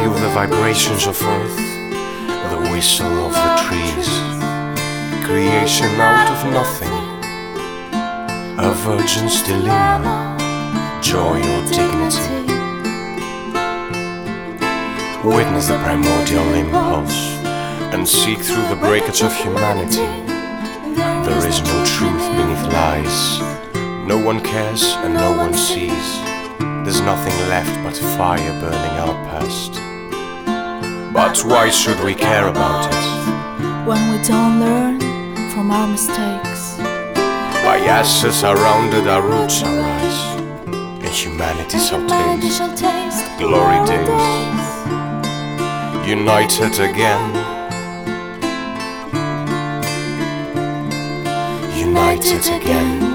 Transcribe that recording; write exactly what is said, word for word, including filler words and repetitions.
feel the vibrations of earth, the whistle of the trees, creation out of nothing, a virgin's dilemma, joy or dignity. Witness the primordial impulse and seek through the breakage of humanity. There is no truth beneath lies, no one cares and no one sees. There's nothing left but fire burning our past. But why should we care about it? When we don't learn from our mistakes. By ashes surrounded our roots arise, and humanity shall taste glory days. United again, united again.